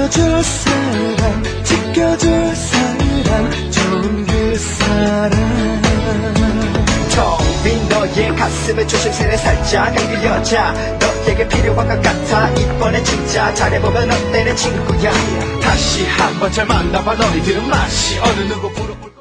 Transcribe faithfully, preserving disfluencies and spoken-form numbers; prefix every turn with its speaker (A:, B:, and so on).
A: 지켜줄 사람, 지켜줄 사람, 좋은 그 사람.
B: 텅 빈 너의 가슴에 조심스레 살짝 흔들려자. 너에게 필요한 것 같아. 이번엔 진짜 잘해보면 어때 내 친구야.
A: 다시 한번 잘 만나봐. 너희들은 맛이 어느 누구 부러울